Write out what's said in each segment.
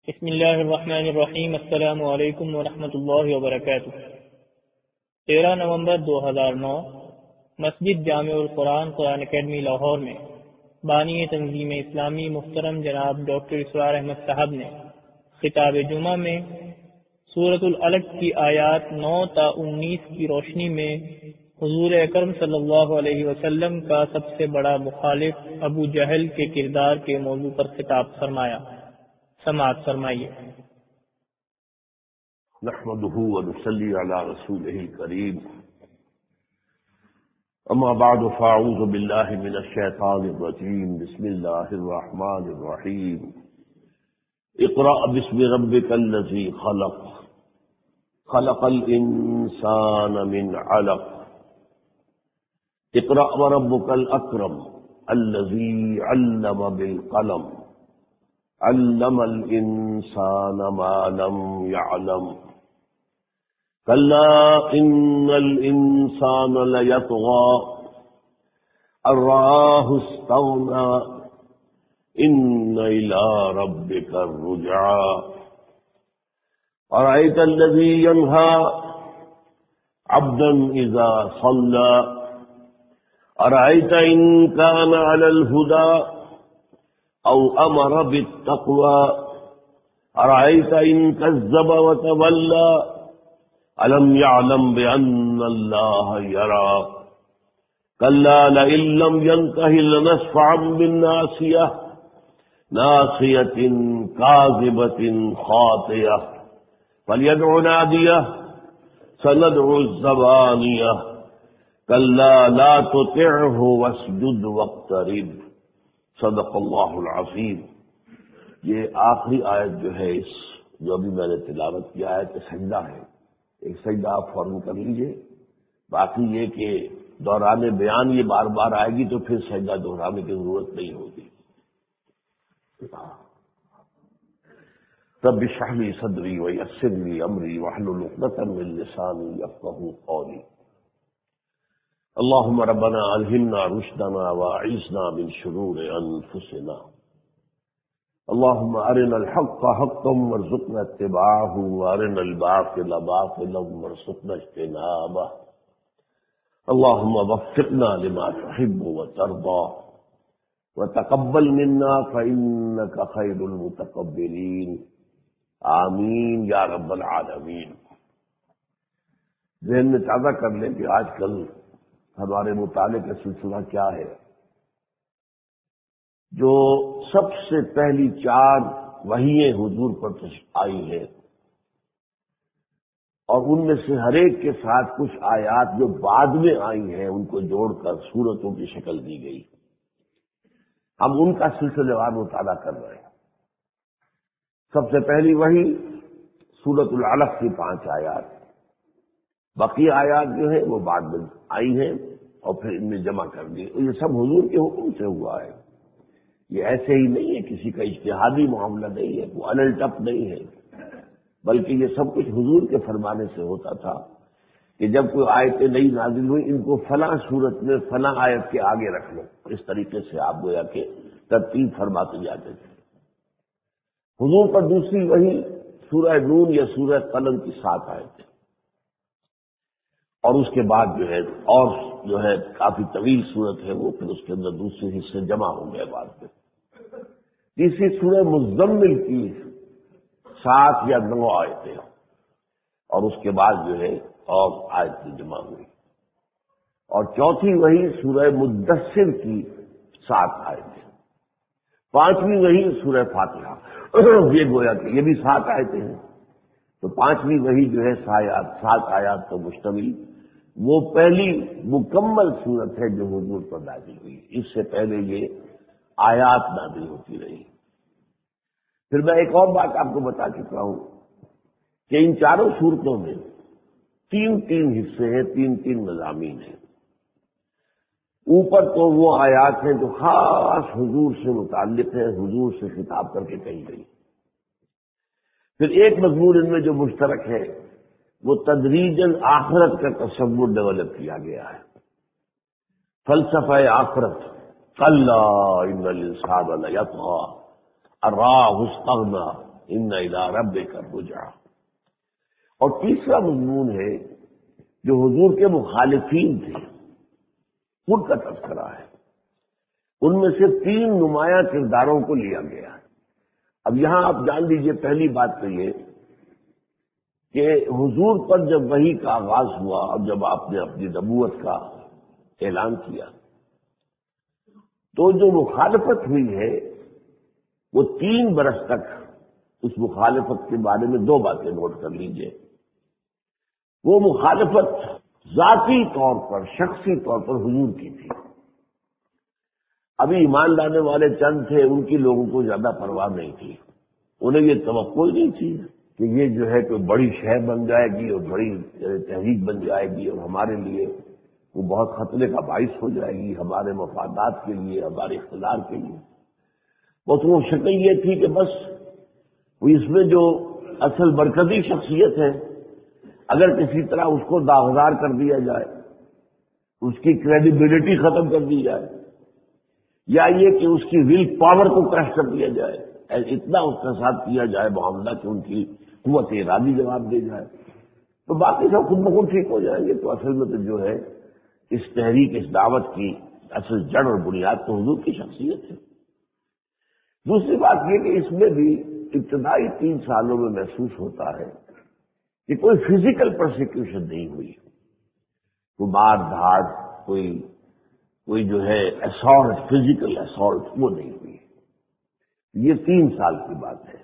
بسم اللہ الرحمن الرحیم۔ السلام علیکم ورحمۃ اللہ وبرکاتہ۔ 13 نومبر 2009 مسجد جامع القرآن قرآن اکیڈمی لاہور میں بانی تنظیم اسلامی محترم جناب ڈاکٹر اسرار احمد صاحب نے خطاب جمعہ میں سورۃ العلق کی آیات 9 تا 19 کی روشنی میں حضور اکرم صلی اللہ علیہ وسلم کا سب سے بڑا مخالف ابو جہل کے کردار کے موضوع پر خطاب فرمایا۔ سماعت فرمائیے۔ نحمده ونصلي على رسوله الكريم، اما بعد فاعوذ بالله من الشيطان الرجيم، بسم الله الرحمن الرحيم، اقرأ باسم ربك الذي خلق، خلق الإنسان من علق، اقرأ وربك الأكرم الذي علم بالقلم، علم الإنسان ما لم يعلم، كلا إن الإنسان ليطغى أن رآه استغنى، إن إلى ربك الرجعى، أرأيت الذي ينهى عبدا إذا صلى، أرأيت إن كان على الهدى أو أمر بالتقوى، أرأيت إن كذب وتولى، ألم يعلم بأن الله يرى، كلا لئن لم ينته لنسفعا بالناصية، ناصية كاذبة خاطئة، فليدع ناديه، سندع الزبانية، كلا لا تطعه واسجد واقترب، صدق اللہ العظیم۔ یہ آخری آیت جو ہے جو ابھی میں نے تلاوت کیا ہے کہ سجدہ ہے، ایک سجدہ آپ فوراً کر لیجئے، باقی یہ کہ دوران بیان یہ بار بار آئے گی تو پھر سجدہ دہرانے کی ضرورت نہیں ہوگی۔ رب اشرح لی صدری ویسر لی امری واحلل عقدۃ من لسانی یفقہوا قولی۔ اللهم ربنا ألهمنا رشدنا وأعذنا من شرور أنفسنا، اللهم أرنا الحق حقا وارزقنا اتباعه، وأرنا الباطل باطلا وارزقنا اجتنابه، اللهم وفقنا لما تحب وترضى، وتقبل منا فإنك خير المتقبلين، آمین یا رب العالمین۔ ذہن میں تازہ کر لیں کہ آج کل ہمارے مطالعے کا سلسلہ کیا ہے۔ جو سب سے پہلی 4 وحییں حضور پر آئی ہیں اور ان میں سے ہر ایک کے ساتھ کچھ آیات جو بعد میں آئی ہیں ان کو جوڑ کر سورتوں کی شکل دی گئی، ہم ان کا سلسلے وار مطالعہ کر رہے ہیں۔ سب سے پہلی وحی سورۃ العلق کی 5 آیات، باقی آیات جو ہیں وہ بعد میں آئی ہیں اور پھر ان میں جمع کر دی۔ یہ سب حضور کے حکم سے ہوا ہے، یہ ایسے ہی نہیں ہے، کسی کا اجتہادی معاملہ نہیں ہے، وہ الٹپ نہیں ہے، بلکہ یہ سب کچھ حضور کے فرمانے سے ہوتا تھا کہ جب کوئی آیتیں نئی نازل ہوئی ان کو فلاں صورت میں فلاں آیت کے آگے رکھ لو، اس طریقے سے آپ گویا کہ ترتیب فرماتے جاتے تھے۔ حضور پر دوسری وحی سورہ نون یا سورہ قلم کی 7 آیتیں، اور اس کے بعد جو ہے کافی طویل صورت ہے وہ، پھر اس کے اندر دوسرے حصے جمع ہو گئے بعد میں۔ تیسری سورہ مزمل کی 7 یا 9 آیتیں، اور اس کے بعد جو ہے اور آیتیں جمع ہوئی، اور چوتھی وحی سورہ مدثر کی 7 آیتیں، 5ویں وحی سورہ فاتحہ، یہ گویا کہ یہ بھی 7 آیتیں ہیں، تو 5ویں وحی جو ہے 7 آیات پر مشتمل وہ پہلی مکمل صورت ہے جو حضور پر نازل ہوئی، اس سے پہلے یہ آیات نازل ہوتی رہی۔ پھر میں ایک اور بات آپ کو بتا چکا ہوں کہ ان 4 صورتوں میں 3 حصے ہیں، 3 مضامین ہیں۔ اوپر تو وہ آیات ہیں جو خاص حضور سے متعلق ہیں، حضور سے خطاب کر کے کہی گئی۔ پھر ایک مضمون ان میں جو مشترک ہے وہ تدریجاً آخرت کا تصور ڈیولپ کیا گیا ہے، فلسفہ آخرت، کلا ان الانسان لیطغی ان رآہ استغنی، ان الی ربک الرجع۔ اور تیسرا مضمون ہے جو حضور کے مخالفین تھے ان کا تذکرہ ہے، ان میں سے 3 نمایاں کرداروں کو لیا گیا ہے۔ اب یہاں آپ جان لیجئے پہلی بات تو یہ کہ حضور پر جب وحی کا آغاز ہوا اور جب آپ نے اپنی نبوت کا اعلان کیا تو جو مخالفت ہوئی ہے وہ 3 برس تک، اس مخالفت کے بارے میں 2 باتیں نوٹ کر لیجئے۔ وہ مخالفت ذاتی طور پر، شخصی طور پر حضور کی تھی۔ ابھی ایمان لانے والے چند تھے، ان کی لوگوں کو زیادہ پرواہ نہیں تھی، انہیں یہ توقع ہی نہیں تھی کہ یہ جو ہے کوئی بڑی شے بن جائے گی اور بڑی تحریک بن جائے گی اور ہمارے لیے وہ بہت خطرے کا باعث ہو جائے گی، ہمارے مفادات کے لیے، ہمارے اقتدار کے لیے۔ بس وہ شکل یہ تھی کہ بس وہ اس میں جو اصل برکتی شخصیت ہے اگر کسی طرح اس کو داغدار کر دیا جائے، اس کی کریڈیبلٹی ختم کر دی جائے، یا یہ کہ اس کی ول پاور کو کریش کر دیا جائے، اتنا اس کے ساتھ کیا جائے معاملہ کہ ان کی قوت ارادی جواب دے جائے، تو باقی سب خود بخود ٹھیک ہو جائیں گے۔ تو اصل میں تو جو ہے اس تحریک، اس دعوت کی اصل جڑ اور بنیاد تو حضور کی شخصیت ہے۔ دوسری بات یہ کہ اس میں بھی ابتدائی 3 سالوں میں محسوس ہوتا ہے کہ کوئی فزیکل پرسیکیوشن نہیں ہوئی، کوئی مار دھاڑ، کوئی جو ہے اسالٹ، فزیکل اسالٹ وہ نہیں ہوئی۔ یہ 3 سال کی بات ہے۔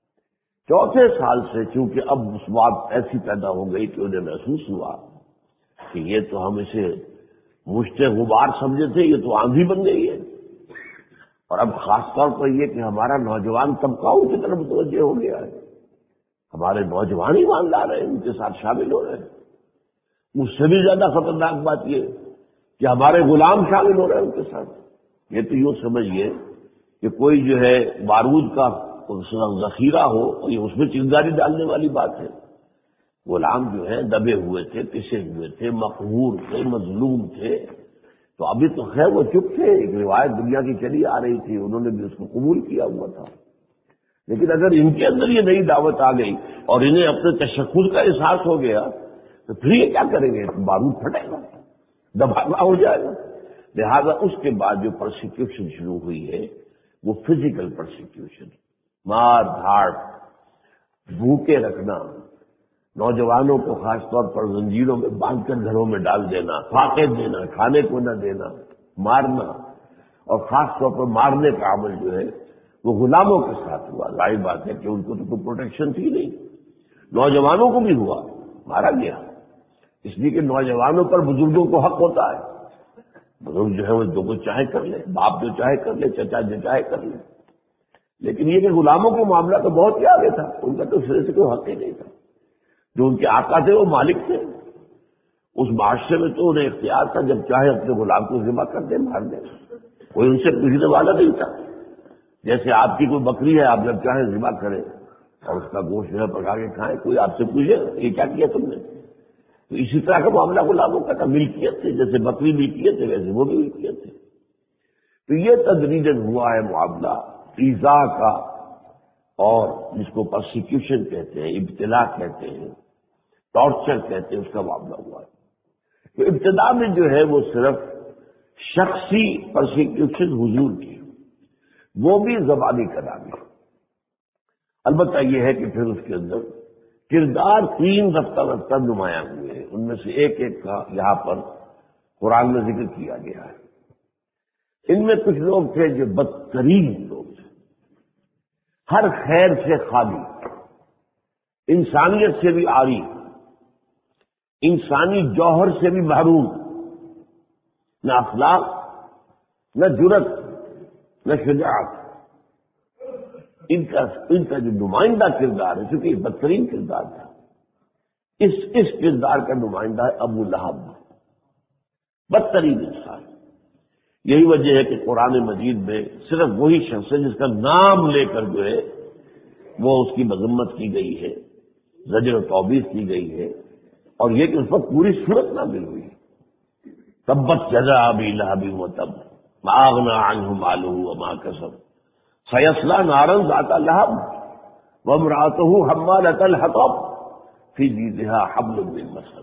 4تھے سال سے چونکہ اب اس بات ایسی پیدا ہو گئی کہ انہیں محسوس ہوا کہ یہ تو ہم اسے مشت غبار سمجھے تھے، یہ تو آندھی بن گئی ہے، اور اب خاص طور پر یہ کہ ہمارا نوجوان طبقہ ان کی طرف متوجہ ہو گیا ہے، ہمارے نوجوان ہی مان لا رہے ہیں، ان کے ساتھ شامل ہو رہے ہیں۔ اس سے بھی زیادہ خطرناک بات یہ کہ ہمارے غلام شامل ہو رہے ہیں ان کے ساتھ۔ یہ تو یوں سمجھیے کہ کوئی جو ہے بارود کا ذخیرہ ہو اور یہ اس میں چنگاری ڈالنے والی بات ہے۔ غلام جو ہے دبے ہوئے تھے، پسے ہوئے تھے، مقہور تھے، مظلوم تھے، تو ابھی تو خیر وہ چپ تھے، ایک روایت دنیا کی چلی آ رہی تھی، انہوں نے بھی اس کو قبول کیا ہوا تھا۔ لیکن اگر ان کے اندر یہ نئی دعوت آ گئی اور انہیں اپنے تشخص کا احساس ہو گیا تو پھر یہ کیا کریں گے؟ بارود پھٹے گا، دبانا ہو جائے گا۔ لہذا اس کے بعد جو پرسیکیوشن شروع ہوئی ہے وہ فزیکل پرسیکیوشن، مار دھاڑ، بھوکے رکھنا، نوجوانوں کو خاص طور پر زنجیروں میں باندھ کر گھروں میں ڈال دینا، فاقے دینا، کھانے کو نہ دینا، مارنا، اور خاص طور پر مارنے کا عمل جو ہے وہ غلاموں کے ساتھ ہوا۔ ظاہر بات ہے کہ ان کو تو کوئی پروٹیکشن تھی نہیں، نوجوانوں کو بھی ہوا، مارا گیا، اس لیے کہ نوجوانوں پر بزرگوں کو حق ہوتا ہے۔ بزرگ جو ہے وہ جو کچھ چاہے کر لے، باپ جو چاہے کر لے، چچا جو چاہے کر لے، لیکن یہ کہ غلاموں کو معاملہ تو بہت ہی آگے تھا، ان کا تو سرے سے کوئی حق ہی نہیں تھا۔ جو ان کے آقا تھے وہ مالک تھے، اس معاشرے میں تو انہیں اختیار تھا، جب چاہے اپنے غلام کو ذبح کر دیں، مار دیں، کوئی ان سے پوچھنے والا نہیں تھا۔ جیسے آپ کی کوئی بکری ہے، آپ جب چاہیں ذبح کریں اور اس کا گوشت جو ہے پکا کے کھائیں، کوئی آپ سے پوچھے یہ کیا کیا تم نے؟ تو اسی طرح کا معاملہ غلاموں کا تھا، ملکیت تھی، جیسے بکری ملکیت ہے ویسے وہ بھی ملکیت ہے۔ تو یہ تدریجاً ہوا ہے معاملہ ایذا کا، اور جس کو پرسیکیوشن کہتے ہیں، ابتلا کہتے ہیں، ٹارچر کہتے ہیں، اس کا معاملہ ہوا ہے۔ تو ابتدا میں جو ہے وہ صرف شخصی پرسیکیوشن حضور کی، وہ بھی زبانی کلامی۔ البتہ یہ ہے کہ پھر اس کے اندر کردار 3 رفتہ رفتہ نمایاں ہوئے ہیں، ان میں سے ایک ایک کا یہاں پر قرآن میں ذکر کیا گیا ہے۔ ان میں کچھ لوگ تھے جو بدترین لوگ تھے، ہر خیر سے خالی، انسانیت سے بھی عاری، انسانی جوہر سے بھی محروم، نہ اخلاق، نہ جرت، نہ شجاعت۔ ان کا جو نمائندہ کردار ہے، چونکہ یہ بدترین کردار تھا، اس کردار کا نمائندہ ہے ابو لہب، بدترین انسان۔ یہی وجہ ہے کہ قرآن مجید میں صرف وہی شخص ہے جس کا نام لے کر جو ہے وہ اس کی مذمت کی گئی ہے، زجر و توبیخ کی گئی ہے، اور یہ کہ اس پر پوری صورت نازل ہوئی۔ تبت یدا ابی لہب وتب ما اغنی عنہ مالہ وما کسب سیصلی نارا ذات لہب، وامرأته حمالۃ الحطب فی جیدہا حبل من مسد۔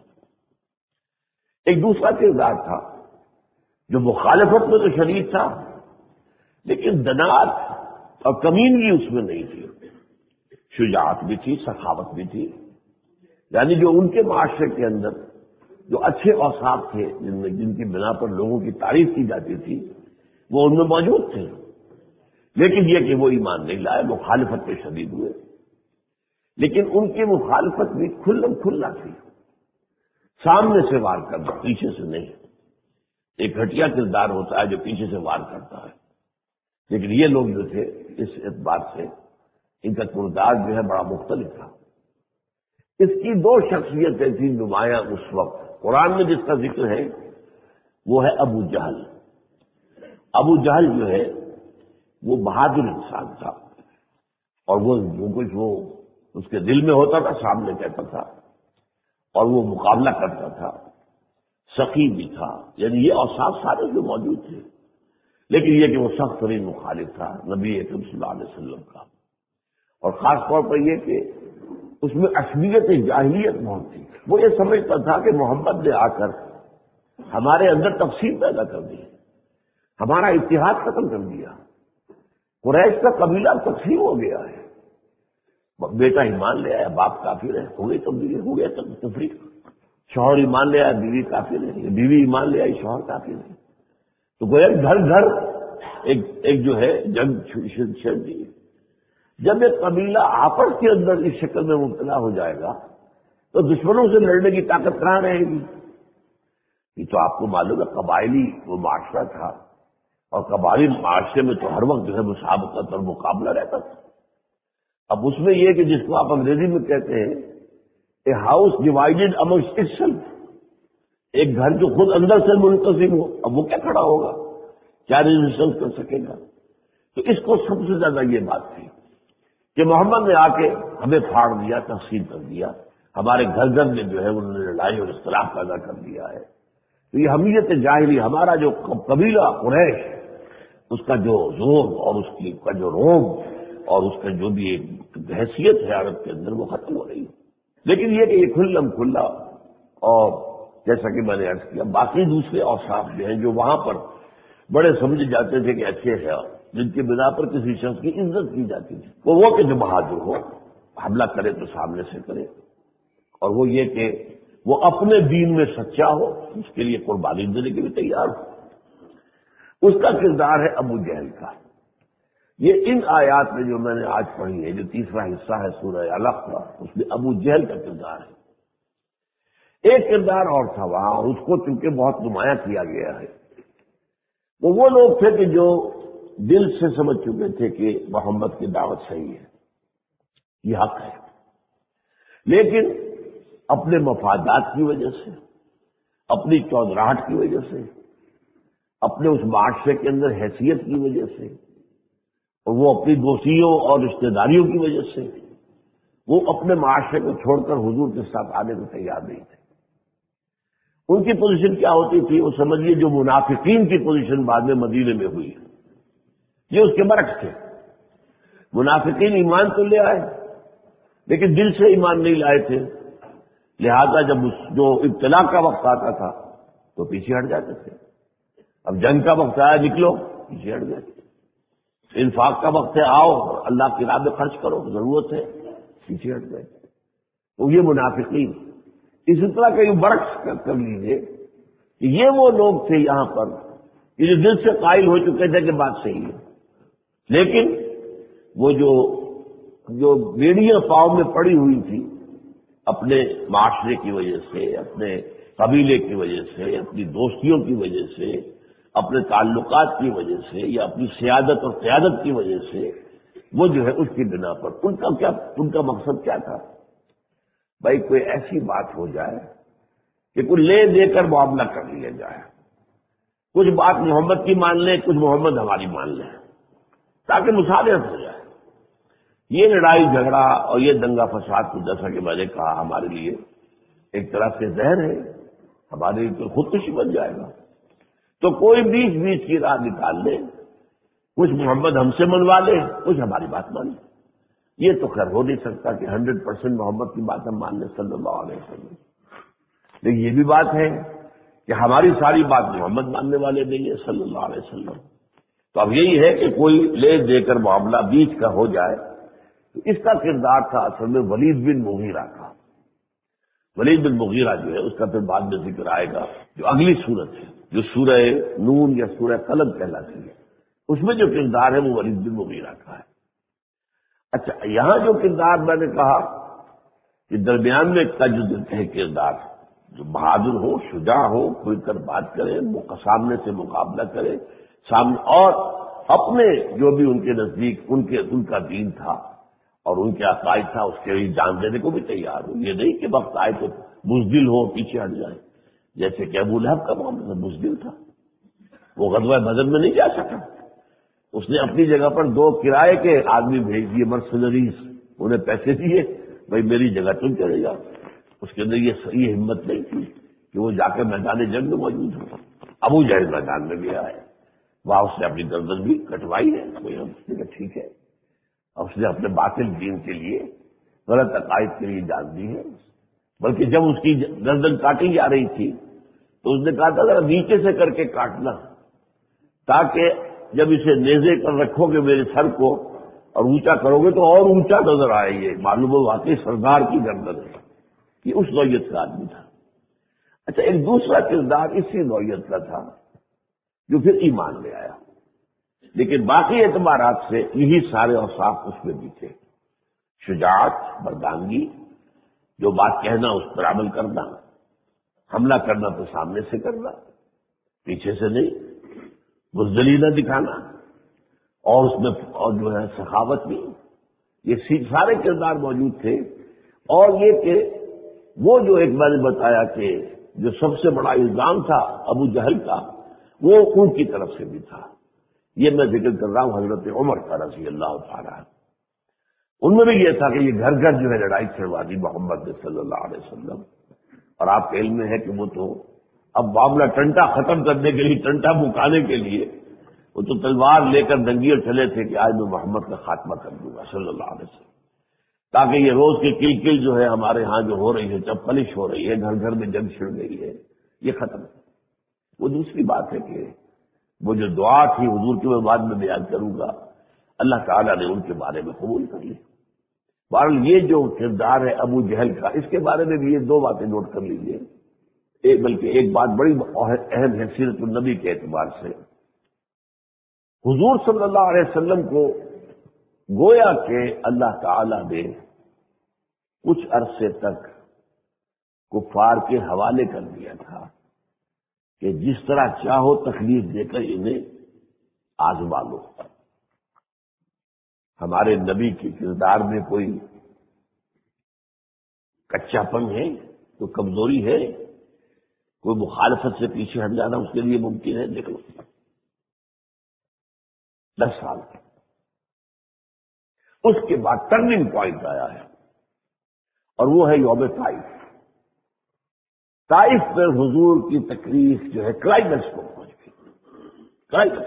ایک دوسرا کردار تھا جو مخالفت میں تو شدید تھا، لیکن دنات اور کمینگی اس میں نہیں تھی، شجاعت بھی تھی، سخاوت بھی تھی، یعنی جو ان کے معاشرے کے اندر جو اچھے اوصاف تھے جن کی بنا پر لوگوں کی تعریف کی جاتی تھی وہ ان میں موجود تھے، لیکن یہ کہ وہ ایمان نہیں لائے، مخالفت پہ شدید ہوئے۔ لیکن ان کی مخالفت بھی کھلم کھلا تھی، سامنے سے وار کرنا، پیچھے سے نہیں۔ ایک گھٹیا کردار ہوتا ہے جو پیچھے سے وار کرتا ہے، لیکن یہ لوگ جو تھے اس اعتبار سے ان کا کردار جو ہے بڑا مختلف تھا۔ اس کی دو شخصیتیں تھیں نمایاں اس وقت۔ قرآن میں جس کا ذکر ہے وہ ہے ابو جہل۔ ابو جہل جو ہے وہ بہادر انسان تھا، اور وہ جو کچھ وہ اس کے دل میں ہوتا تھا سامنے کہتا تھا، اور وہ مقابلہ کرتا تھا، سخی بھی تھا، یعنی یہ اوصاف سارے جو موجود تھے، لیکن یہ کہ وہ سخت ترین مخالف تھا نبی اکرم صلی اللہ علیہ وسلم کا، اور خاص طور پر یہ کہ اس میں عصبیت جاہلیت بہت تھی۔ وہ یہ سمجھتا تھا کہ محمد نے آ کر ہمارے اندر تقسیم پیدا کر دی، ہمارا اتحاد ختم کر دیا، قریش کا قبیلہ تقسیم ہو گیا ہے، بیٹا ایمان لے آیا، باپ کافر ہے، ہو گئی تبدیلی، ہو گیا تفریق، شوہر ایمان لے آیا، بیوی کافر ہے، بیوی ایمان لے آئی، شوہر کافر ہے، تو گویا گھر گھر ایک جو ہے جنگ چھڑ دی۔ جب ایک قبیلہ آپس کے اندر اس شکل میں مبتلا ہو جائے گا تو دشمنوں سے لڑنے کی طاقت کہاں رہے گی؟ یہ تو آپ کو معلوم ہے قبائلی وہ معاشرہ تھا، اور قبائلی معاشرے میں تو ہر وقت جو ہے مسابقت اور مقابلہ رہتا تھا۔ اب اس میں یہ کہ جس کو آپ انگریزی میں کہتے ہیں a house divided amongst itself, ایک گھر جو خود اندر سے منقسم ہو، اب وہ کیا کھڑا ہوگا، کیا ریزسٹنس کر سکے گا؟ تو اس کو سب سے زیادہ یہ بات تھی کہ محمد نے آ کے ہمیں پھاڑ دیا، تقسیم کر دیا، ہمارے گھر گھر میں جو ہے انہوں نے لڑائی اور اختلاف پیدا کر دیا ہے۔ تو یہ حمیت جاہلی، ہمارا جو قبیلہ قریش، اس کا جو زور اور اس کی کا جو روب اور اس کا جو بھی ایک حیثیت ہے عرب کے اندر، وہ ختم ہو رہی ہے۔ لیکن یہ کہ یہ کھلم کھلا، اور جیسا کہ میں نے عرض کیا باقی دوسرے اوصاف جو ہیں جو وہاں پر بڑے سمجھے جاتے تھے کہ اچھے ہیں، جن کی بنا پر کسی شخص کی عزت کی جاتی تھی، وہ کہ جو بہادر ہو، حملہ کرے تو سامنے سے کرے، اور وہ یہ کہ وہ اپنے دین میں سچا ہو، اس کے لیے قربانی دینے کے لیے تیار ہو۔ اس کا کردار ہے ابو جہل کا۔ یہ ان آیات میں جو میں نے آج پڑھی ہے، جو تیسرا حصہ ہے سورہ علق کا، اس میں ابو جہل کا کردار ہے۔ ایک کردار اور تھا وہاں، اور اس کو چونکہ بہت نمایاں کیا گیا ہے، وہ لوگ تھے کہ جو دل سے سمجھ چکے تھے کہ محمد کی دعوت صحیح ہے، یہ حق ہے، لیکن اپنے مفادات کی وجہ سے، اپنی چودراہٹ کی وجہ سے، اپنے اس معاشرے کے اندر حیثیت کی وجہ سے، اور وہ اپنی دوستیوں اور رشتہ داریوں کی وجہ سے وہ اپنے معاشرے کو چھوڑ کر حضور کے ساتھ آنے کو تیار نہیں تھے۔ ان کی پوزیشن کیا ہوتی تھی؟ وہ سمجھیے جو منافقین کی پوزیشن بعد میں مدینے میں ہوئی، یہ اس کے برعکس تھے۔ منافقین ایمان تو لے آئے لیکن دل سے ایمان نہیں لائے تھے، لہذا جب جو ابتلا کا وقت آتا تھا تو پیچھے ہٹ جاتے تھے۔ اب جنگ کا وقت آیا، نکلو، پیچھے ہٹ گئے۔ انفاق کا وقت ہے، آؤ اللہ کی راہ میں خرچ کرو، ضرورت ہے، پیچھے ہٹ گئے۔ تو یہ منافقین، اسی طرح کا یہ برعکس کر لیجیے کہ یہ وہ لوگ تھے یہاں پر کہ جو دل سے قائل ہو چکے تھے کہ بات صحیح ہے، لیکن وہ جو بیڑیاں پاؤں میں پڑی ہوئی تھی اپنے معاشرے کی وجہ سے، اپنے قبیلے کی وجہ سے، اپنی دوستیوں کی وجہ سے، اپنے تعلقات کی وجہ سے، یا اپنی سیادت اور قیادت کی وجہ سے، وہ جو ہے اس کی بنا پر ان کا مقصد کیا تھا؟ بھائی کوئی ایسی بات ہو جائے کہ کوئی لے دے کر معاملہ کر لیا جائے، کچھ بات محمد کی مان لیں، کچھ محمد ہماری مان لیں، تاکہ مصالحت ہو جائے۔ یہ لڑائی جھگڑا اور یہ دنگا فساد کو، جیسا کہ میں نے کہا، ہمارے لیے ایک طرح سے زہر ہے، ہمارے لیے خودکشی بن جائے گا۔ تو کوئی بیچ کی راہ نکال لے، کچھ محمد ہم سے منوا لے، کچھ ہماری بات مانے۔ یہ تو خیر ہو نہیں سکتا کہ 100% محمد کی بات ہم مان لیں صلی اللہ علیہ وسلم، لیکن یہ بھی بات ہے کہ ہماری ساری بات محمد ماننے والے نہیں ہے صلی اللہ علیہ وسلم۔ تو اب یہی ہے کہ کوئی لے دے کر معاملہ بیچ کا ہو جائے، تو اس کا کردار تھا اصل میں ولید بن مغیرہ کا۔ ولید بن مغیرہ جو ہے اس کا پھر بعد میں ذکر آئے گا، جو اگلی سورت ہے جو سورہ نون یا سورہ قلم کہلاتی ہے، اس میں جو کردار ہے وہ ولید بن مغیرہ کا ہے۔ اچھا، یہاں جو کردار میں نے کہا کہ درمیان میں کا جو ہے کردار، جو بہادر ہو، شجاع ہو، کھل کر بات کرے، سامنے سے مقابلہ کرے، سامنے اور اپنے جو بھی ان کے نزدیک ان کا دین تھا اور ان کے عقائد تھا اس کے لیے جان دینے کو بھی تیار ہو۔ یہ نہیں کہ وقت آئے تو بزدل ہو، پیچھے ہٹ جائے، جیسے کہ ابو لہب کا معاملہ بزدل تھا، وہ غزوہ بدر میں نہیں جا سکا، اس نے اپنی جگہ پر 2 کرائے کے آدمی بھیج دیے، مرسنریز، انہیں پیسے دیے، بھائی میری جگہ تم چلے جاؤ۔ اس کے اندر یہ صحیح ہمت نہیں تھی کہ وہ جا کے میدان جنگ میں موجود ہو۔ ابو جہل میدان میں بھی آئے، وہاں اس نے اپنی گردن بھی کٹوائی ہے، کوئی ٹھیک ہے، اور اس نے اپنے باطل دین کے لیے، غلط عقائد کے لیے جان دی ہے۔ بلکہ جب اس کی گردن کاٹی جا رہی تھی تو اس نے کہا تھا ذرا نیچے سے کر کے کاٹنا، تاکہ جب اسے نیزے پر رکھو گے میرے سر کو اور اونچا کرو گے تو اور اونچا نظر آئے، یہ معلوم ہو واقعی سردار کی گردن ہے۔ یہ اس نوعیت کا آدمی تھا۔ اچھا، ایک دوسرا کردار اسی نوعیت کا تھا جو پھر ایمان لے آیا، لیکن باقی اعتبارات سے یہی سارے اوصاف اس میں بھی تھے: شجاعت، مردانگی، جو بات کہنا اس پر عمل کرنا، حملہ کرنا تو سامنے سے کرنا، پیچھے سے نہیں، بزدلی نہ دکھانا، اور اس میں اور جو ہے سخاوت بھی، یہ سارے کردار موجود تھے۔ اور یہ کہ وہ جو ایک میں نے بتایا کہ جو سب سے بڑا الزام تھا ابو جہل کا، وہ ان کی طرف سے بھی تھا۔ یہ میں ذکر کر رہا ہوں حضرت عمر کا رضی اللہ تعالیٰ، ان میں بھی یہ تھا کہ یہ گھر گھر جو ہے لڑائی چھڑوا دی محمد صلی اللہ علیہ وسلم، اور آپ کے علم میں ہے کہ وہ تو اب معاملہ ٹنٹا ختم کرنے کے لیے، ٹنٹا مکانے کے لیے وہ تو تلوار لے کر دنگیر چلے تھے کہ آج میں محمد کا خاتمہ کر دوں گا صلی اللہ علیہ وسلم، تاکہ یہ روز کی کل کل جو ہے ہمارے ہاں جو ہو رہی ہے، جب پلش ہو رہی ہے، گھر گھر میں جنگ چھڑ گئی ہے، یہ ختم ہے۔ وہ دوسری بات ہے کہ وہ جو دعا تھی حضور کی میں بعد میں بیان کروں گا، اللہ تعالیٰ نے ان کے بارے میں قبول کر لی۔ بہرحال یہ جو کردار ہے ابو جہل کا، اس کے بارے میں بھی یہ 2 باتیں نوٹ کر لیجیے، بلکہ ایک بات بڑی اہم ہے سیرت النبی کے اعتبار سے۔ حضور صلی اللہ علیہ وسلم کو گویا کہ اللہ تعالیٰ نے کچھ عرصے تک کفار کے حوالے کر دیا تھا کہ جس طرح چاہو تکلیف دے کر انہیں آزما لو۔ ہمارے نبی کے کردار میں کوئی کچا پن ہے، کوئی کمزوری ہے، کوئی مخالفت سے پیچھے ہٹ جانا اس کے لیے ممکن ہے؟ دیکھ لو 10 سال اس کے بعد ٹرننگ پوائنٹ آیا ہے، اور وہ ہے یوم طائف۔ طائف پر حضور کی تکلیف جو ہے کلائمیکس کو پہنچ گئی، کلائمیکس۔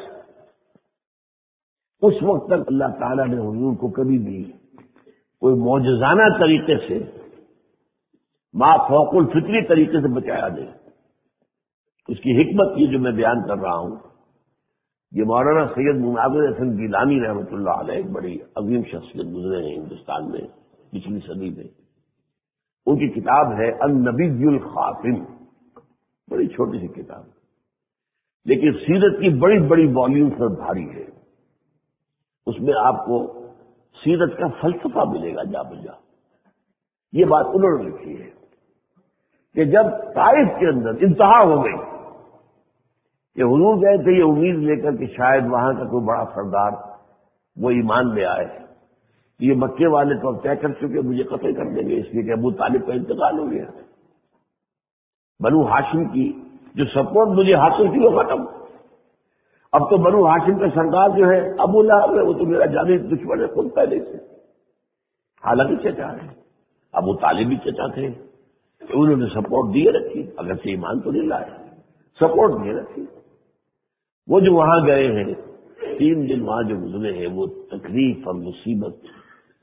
اس وقت تک اللہ تعالیٰ نے حضور کو کبھی بھی کوئی معجزانہ طریقے سے، ما فوق الفطری طریقے سے بچایا نہیں۔ اس کی حکمت یہ جو میں بیان کر رہا ہوں، یہ مولانا سید مناظر حسن گیلانی رحمۃ اللہ علیہ، ایک بڑی عظیم شخصیت گزرے ہیں ہندوستان میں پچھلی صدی میں، ان کی کتاب ہے النبی الخاتم، بڑی چھوٹی سی کتاب، لیکن سیرت کی بڑی بڑی والیومز پر بھاری ہے۔ اس میں آپ کو سیرت کا فلسفہ ملے گا جا بجا۔ یہ بات انہوں نے لکھی ہے کہ جب طائف کے اندر انتہا ہو گئی کہ حضور گئے تھے یہ امید لے کر کہ شاید وہاں کا کوئی بڑا سردار وہ ایمان لے آئے، یہ مکے والے تو اب طے کر چکے مجھے قتل کر دیں گے، اس لیے کہ ابو طالب کا انتقال ہو گیا، بنو ہاشم کی جو سپورٹ مجھے حاصل تھی وہ ختم۔ اب تو بنو ہاشم کا سردار جو ہے ابو لہب ہے، وہ تو میرا جانی دشمن ہے خود پہلے سے، حالانکہ چچا ہے، ابو طالب بھی چچا تھے، انہوں نے سپورٹ دیے رکھی، اگر سے ایمان تو نہیں لائے، سپورٹ دیے رکھی۔ وہ جو وہاں گئے ہیں 3 دن وہاں جو گزرے ہیں، وہ تکلیف اور مصیبت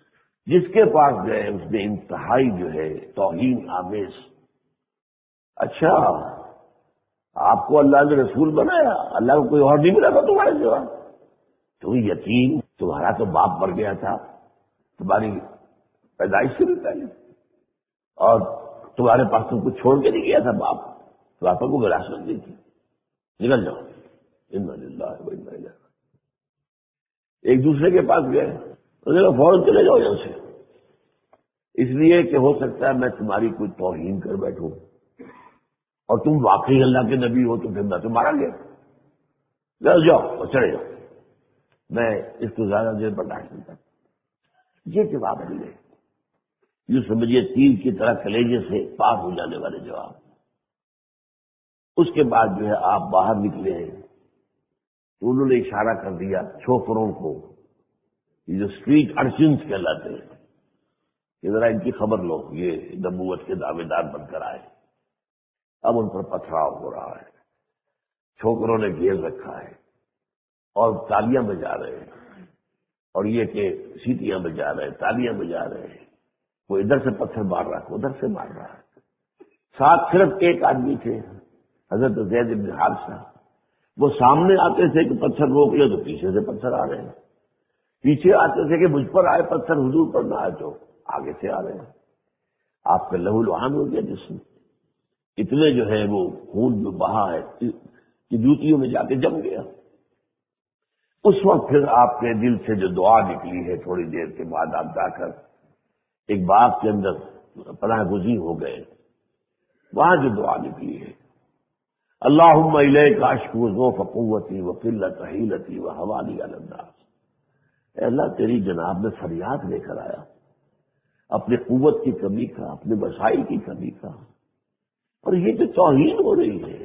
جس کے پاس گئے اس نے انتہائی جو ہے توہین آمیز، اچھا آپ کو اللہ نے رسول بنایا، اللہ کو کوئی اور نہیں ملا تھا تمہارے سوا؟ تم یتیم، تمہارا تو باپ مر گیا تھا تمہاری پیدائش سے بھی پہلے، اور تمہارے پاس تم کو چھوڑ کے نہیں گیا تھا باپ، تو آپ کو وراثت دی تھی، نکل جاؤ، انا للہ و انا الیہ راجعون۔ ایک دوسرے کے پاس گئے، انہوں نے کہا فوراً چلے جاؤ یہاں سے، اس لیے کہ ہو سکتا ہے میں تمہاری کوئی توہین کر بیٹھوں، اور تم واقعی اللہ کے نبی ہو تو پھر میں تو مارا گیا، جاؤ اور چلے جاؤ، میں اس کو زیادہ دیر برداشت نہیں کرتا۔ یہ جواب ملے، یوں سمجھیے تیر کی طرح کلیجے سے پار ہو جانے والے جواب۔ اس کے بعد جو ہے آپ باہر نکلے ہیں تو انہوں نے اشارہ کر دیا چھوکروں کو، یہ جو اسٹریٹ ارچنز کہلاتے ہیں، کہ ذرا ان کی خبر لو، یہ نبوت کے دعوے دار بن کر آئے۔ اب ان پر پتھراؤ ہو رہا ہے، چھوکروں نے گھیر رکھا ہے اور تالیاں بجا رہے ہیں، اور یہ کہ سیٹیاں بجا رہے ہیں، تالیاں بجا رہے ہیں، وہ ادھر سے پتھر مار رہا ہے، ادھر سے مار رہا ہے۔ ساتھ صرف ایک آدمی تھے، حضرت زید بن حارثہ، وہ سامنے آتے تھے کہ پتھر روک لے تو پیچھے سے پتھر آ رہے ہیں، پیچھے آتے تھے کہ مجھ پر آئے پتھر، حضور پر نہ آئے تو آگے سے آ رہے ہیں۔ آپ کا لہو لہان ہو گیا جسم، اتنے جو ہے وہ خون جو بہا ہے کہ جوتیوں میں جا کے جم گیا۔ اس وقت پھر آپ کے دل سے جو دعا نکلی ہے، تھوڑی دیر کے بعد آپ جا کر ایک باغ کے اندر پناہ گزین ہو گئے، وہاں جو دعا نکلی ہے، اللہم الیک اشکو ضعف قوتی وقلت حیلتی وحوانی علی الناس، اے اللہ تیری جناب میں فریاد لے کر آیا اپنی قوت کی کمی کا، اپنے وسائل کی کمی کا، اور یہ جو توہین ہو رہی ہے،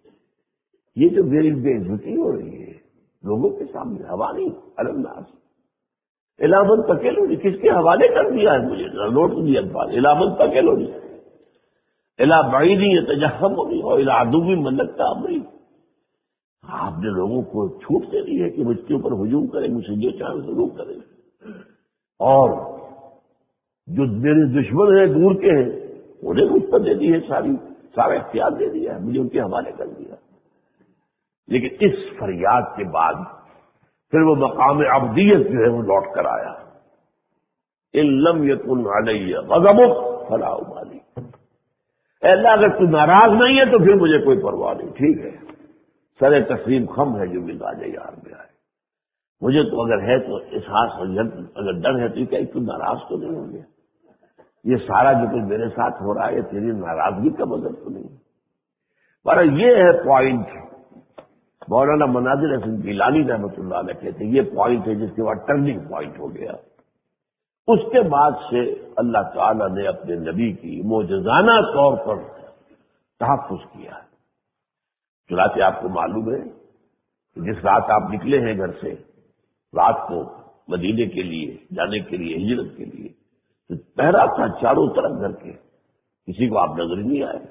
یہ جو میری بے عزتی ہو رہی ہے لوگوں کے سامنے، حوانی علی الناس، علامت تکلونی، کس کے حوالے کر دیا ہے مجھے، نوٹ کیجیے الفاظ، علامت تکلونی الا بعیدی یتجہمنی اور الا عدوی ملکتا امری، آپ نے لوگوں کو چھوٹ دے دی ہے کہ مجھ کے اوپر ہجوم کریں، مجھ سے جو چاہیں ضرور کریں، اور جو میرے دشمن ہیں دور کے ہیں انہیں مجھ پر دے دی ہے، سارا اختیار دے دیا ہے، مجھے ان کے حوالے کر دیا۔ لیکن اس فریاد کے بعد پھر وہ مقام عبدیت جو ہے وہ لوٹ کر آیا، ان لم یکن علی غضبک فلا ابالی، اے اللہ اگر تو ناراض نہیں ہے تو پھر مجھے کوئی پرواہ نہیں، ٹھیک ہے، سر تسلیم خم ہے جو مزاج یار میں آئے، مجھے تو اگر ہے تو احساس اگر ڈر ہے تو کیا تو ناراض تو نہیں ہو گیا، یہ سارا جو کچھ میرے ساتھ ہو رہا ہے تیری ناراضگی کا مطلب تو نہیں، پر یہ ہے پوائنٹ، مولانا مناظر حسن گیلانی رحمۃ اللہ علیہ کہتے ہیں یہ پوائنٹ ہے جس کے بعد ٹرننگ پوائنٹ ہو گیا۔ اس کے بعد سے اللہ تعالی نے اپنے نبی کی معجزانہ طور پر تحفظ کیا۔ چنانچہ آپ کو معلوم ہے کہ جس رات آپ نکلے ہیں گھر سے رات کو مدینے کے لیے جانے کے لیے، ہجرت کے لیے، تو پہرا تھا چاروں طرف گھر کے، کسی کو آپ نظر نہیں آئے۔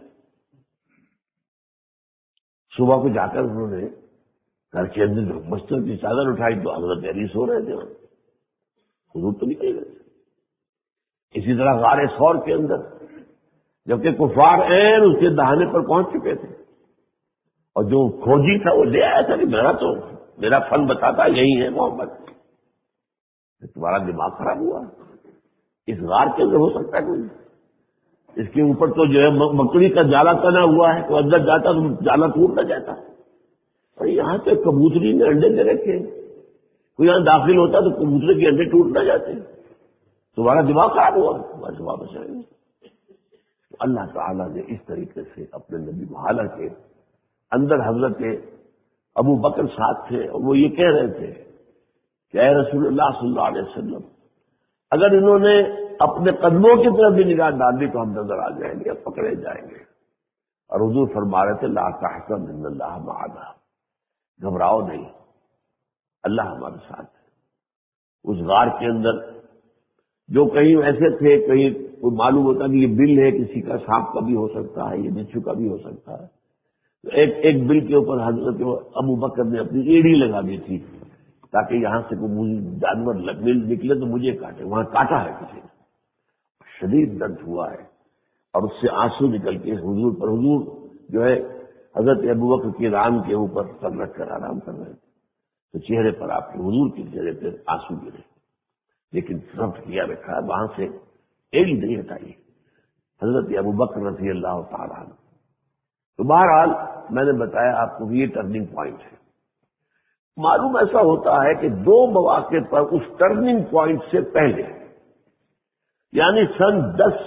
صبح کو جا کر انہوں نے گھر کے اندر مستر کی چادر اٹھائی تو حضرت علی سو رہے تھے، حضور تو نکل گئے تھے۔ اسی طرح غار ثور کے اندر جبکہ کفار عین اس کے دہانے پر پہنچ چکے تھے، اور جو کھوجی تھا وہ لے آیا تھا کہ میرا فن بتاتا یہی ہے محمد، تمہارا دماغ خراب ہوا، اس غار کے اندر ہو سکتا ہے کوئی، اس کے اوپر تو جو ہے مکڑی کا جالا تنا ہوا ہے، تو اندر جاتا تو جالا ٹوٹ نہ جاتا، اور یہاں پہ کبوتری نے انڈے دے رکھے، کوئی یہاں داخل ہوتا تو کبوتری کے انڈے ٹوٹ نہ جاتے، تمہارا دماغ خراب ہوا، تمہارا دماغ بچائے گا۔ اللہ تعالیٰ نے اس طریقے سے اپنے نبی کو، حالانکہ اندر حضرت ابو بکر ساتھ تھے اور وہ یہ کہہ رہے تھے کہ اے رسول اللہ صلی اللہ علیہ وسلم اگر انہوں نے اپنے قدموں کی طرف بھی نگاہ ڈال دی تو ہم نظر آ جائیں گے، پکڑے جائیں گے، اور حضور فرما رہے تھے لا تحزن ان اللہ معنا، گھبراؤ نہیں، اللہ ہمارے ساتھ ہے۔ اس غار کے اندر جو کہیں ایسے تھے، کہیں کوئی معلوم ہوتا کہ یہ بل ہے، کسی کا سانپ کا بھی ہو سکتا ہے، یہ بچھو کا بھی ہو سکتا ہے، ایک بل کے اوپر حضرت ابو بکر نے اپنی ایڑی لگا دی تھی تاکہ یہاں سے کوئی جانور نکلے تو مجھے کاٹے. وہاں کاٹا ہے کسی نے, شدید درد ہوا ہے, اور اس سے آنسو نکل کے حضور پر, حضور جو ہے حضرت ابوبکر کی ران کے اوپر سر رکھ کر آرام کر رہے تھے, تو چہرے پر آپ کے حضور کے چہرے پہ آنسو گرے, لیکن ضبط کیا رکھا, وہاں سے ایڑی نہیں ہٹائی حضرت ابوبکر رضی اللہ تعالیٰ عنہ. تو بہرحال میں نے بتایا آپ کو کہ یہ ٹرننگ پوائنٹ ہے. معلوم ایسا ہوتا ہے کہ دو مواقع پر اس ٹرننگ پوائنٹ سے پہلے, یعنی سن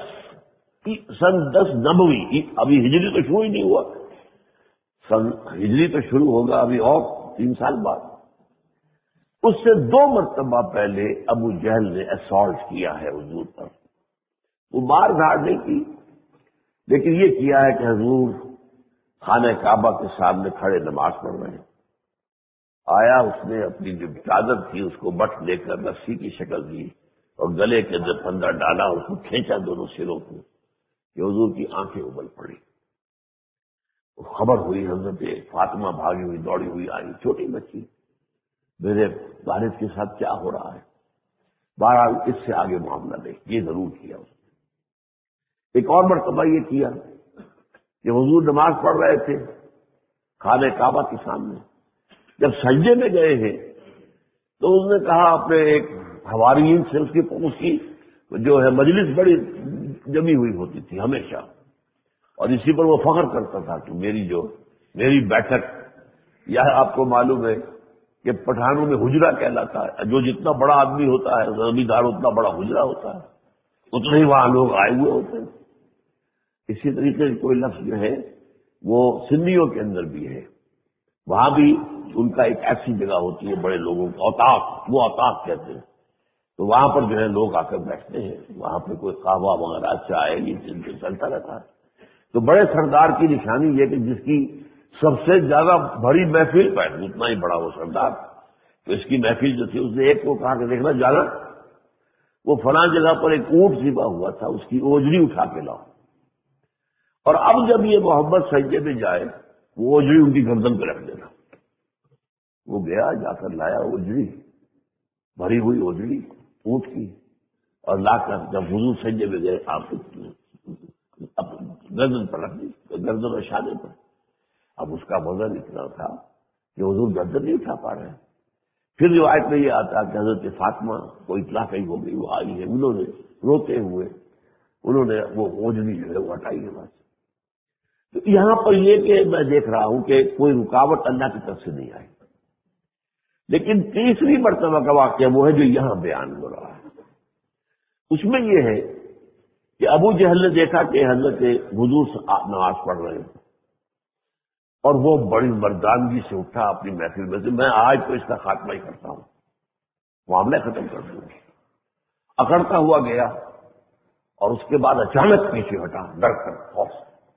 10 نبوی, ابھی ہجری تو شروع ہی نہیں ہوا, سن ہجری تو شروع ہوگا ابھی اور 3 سال بعد, اس سے 2 مرتبہ پہلے ابو جہل نے اسالٹ کیا ہے حضور پر. وہ مار دھاڑ نہیں کی, لیکن یہ کیا ہے کہ حضور خانہ کعبہ کے سامنے کھڑے نماز پڑھ رہے ہیں. آیا, اس نے اپنی جو چادر تھی اس کو بٹ لے کر رسی کی شکل دی اور گلے کے اندر پھندا ڈالا, اس کو کھینچا دونوں سروں کو, کہ حضور کی آنکھیں ابل پڑی. خبر ہوئی, حضرت فاطمہ بھاگی ہوئی دوڑی ہوئی آئی, چھوٹی بچی, میرے والد کے ساتھ کیا ہو رہا ہے. بہرحال اس سے آگے معاملہ نہیں, یہ ضرور کیا اس نے. ایک اور مرتبہ یہ کیا کہ حضور نماز پڑھ رہے تھے خانہ کعبہ کے سامنے, جب سجدے میں گئے ہیں تو اس نے کہا اپنے ایک حواریین سے, اس کی جو ہے مجلس بڑی جمی ہوئی ہوتی تھی ہمیشہ, اور اسی پر وہ فخر کرتا تھا کہ میری بیٹھک, یہ آپ کو معلوم ہے کہ پٹھانوں میں حجرہ کہلاتا ہے, جو جتنا بڑا آدمی ہوتا ہے زمیندار اتنا بڑا حجرہ ہوتا ہے, اتنے ہی وہاں لوگ آئے ہوئے ہوتے ہیں. اسی طریقے سے کوئی لفظ جو ہے وہ سندھیوں کے اندر بھی ہے, وہاں بھی ان کا ایک ایسی جگہ ہوتی ہے بڑے لوگوں کا, اوتاق, وہ اوتاق کہتے ہیں. تو وہاں پر جو ہے لوگ آ کر بیٹھتے ہیں, وہاں پہ کوئی قہوہ وغیرہ چائے یہ چلتا رہتا ہے. تو بڑے سردار کی نشانی یہ کہ جس کی سب سے زیادہ بڑی محفل بیٹھ, اتنا ہی بڑا وہ سردار. تو اس کی محفل جو تھی, اس نے ایک کو کہا کہ دیکھنا جانا, وہ فلاں جگہ پر ایک اونٹ ذبح ہوا تھا, اس کی اوجڑی اٹھا کے لاؤ, اور اب جب یہ محمد سجدے میں جائے وہ اوجڑی ان کی گردن پہ رکھ دینا. وہ گیا, جا کر لایا اوجڑی, بھری ہوئی اوجڑی اونٹ کی, اور لا کر جب حضور سجدے میں گئے آپ گردن پر رکھ دی, گردن اور شانے پر. اب اس کا وزن اتنا تھا کہ حضور گردن نہیں اٹھا پا رہے. پھر روایت میں یہ آتا کہ حضرت فاطمہ کو اطلاع کہیں ہو گئی, وہ آئی ہے, انہوں نے روتے ہوئے انہوں نے وہ اوجڑی جو ہے وہ ہٹائی ہے وہاں سے. تو یہاں پر یہ کہ میں دیکھ رہا ہوں کہ کوئی رکاوٹ اللہ کی طرف سے نہیں آئی. لیکن تیسری مرتبہ کا واقعہ وہ ہے جو یہاں بیان ہو رہا ہے. اس میں یہ ہے کہ ابو جہل نے دیکھا کہ حضرت حضور نماز پڑھ رہے ہیں, اور وہ بڑی مردانگی سے اٹھا اپنی محفل میں سے, میں آج تو اس کا خاتمہ ہی کرتا ہوں, معاملہ ختم کر دوں. اکڑتا ہوا گیا, اور اس کے بعد اچانک پیچھے ہٹا ڈر کر خوف.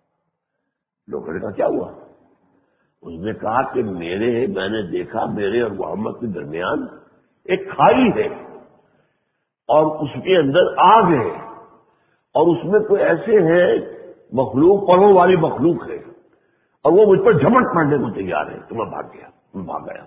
لوگ نے کہا کیا ہوا؟ اس نے کہا کہ میں نے دیکھا میرے اور محمد کے درمیان ایک کھائی ہے, اور اس کے اندر آگ ہے, اور اس میں کوئی ایسے ہیں مخلوق, پروں والی مخلوق ہے, اور وہ مجھ پر جھمٹ پڑنے کو تیار ہے. تو میں بھاگ گیا.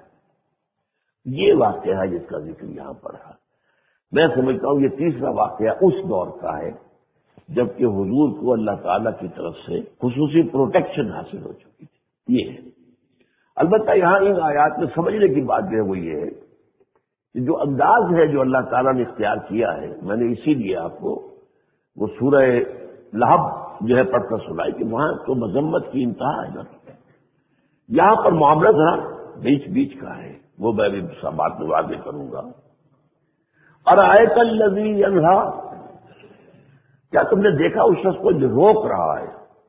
یہ واقعہ ہے جس کا ذکر یہاں پر ہے. میں سمجھتا ہوں یہ تیسرا واقعہ اس دور کا ہے جبکہ حضور کو اللہ تعالیٰ کی طرف سے خصوصی پروٹیکشن حاصل ہو چکی تھی. یہ ہے. البتہ یہاں ان آیات میں سمجھنے کی بات جو ہے وہ یہ ہے کہ جو انداز ہے جو اللہ تعالیٰ نے اختیار کیا ہے, میں نے اسی لیے آپ کو وہ سورہ لہب جو ہے پڑھ کر سنائی کہ وہاں تو مذمت کی انتہا ہے نا. یہاں پر معاملہ ذرا بیچ بیچ کا ہے, وہ میں بھی بات میں واضح کروں گا. ارأیت الذی ینہا, کیا تم نے دیکھا اس شخص کو جو روک رہا ہے؟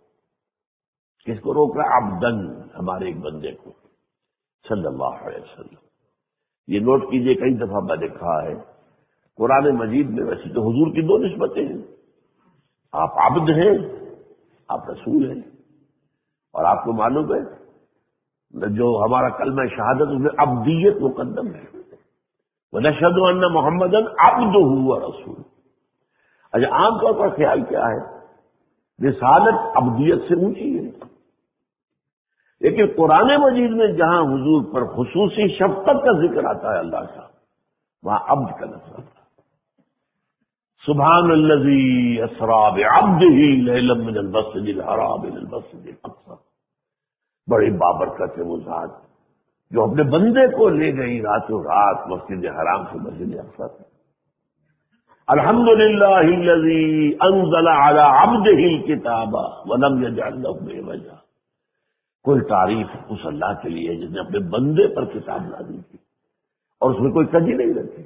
کس کو روک رہا ہے؟ عبدن, ہمارے ایک بندے کو, صلی اللہ علیہ وسلم. یہ نوٹ کیجئے, کئی دفعہ میں نے کہا ہے قرآن مجید میں ویسے تو حضور کی 2 نسبتیں ہیں, آپ عبد ہیں, آپ رسول ہیں, اور آپ کو معلوم ہے جو ہمارا کلمہ شہادت اس میں عبدیت مقدم ہے. وَنَشْهَدُ أَنَّ مُحَمَّدًا عَبْدُهُ وَرَسُولُهُ. اچھا, عام طور پر خیال کیا ہے, رسالت عبدیت سے اونچی ہے, لیکن قرآن مجید میں جہاں حضور پر خصوصی شفقت کا ذکر آتا ہے اللہ کا، وہاں عبد کا لفظ آتا ہے۔ سبحان الذی اسری بعبدہ لیلا من المسجد الحرام الى المسجد الاقصی، بڑی بابرکت ہے وہ ذات جو اپنے بندے کو لے گئی راتوں رات مسجد حرام سے مسجد اقصی تک۔ الحمدللہ الذی انزل علی عبدہ الکتاب ولم یجعل لہ عوجا، کوئی تعریف اس اللہ کے لیے جس نے اپنے بندے پر کتاب نازل کی اور اس میں کوئی کجی نہیں رکھی۔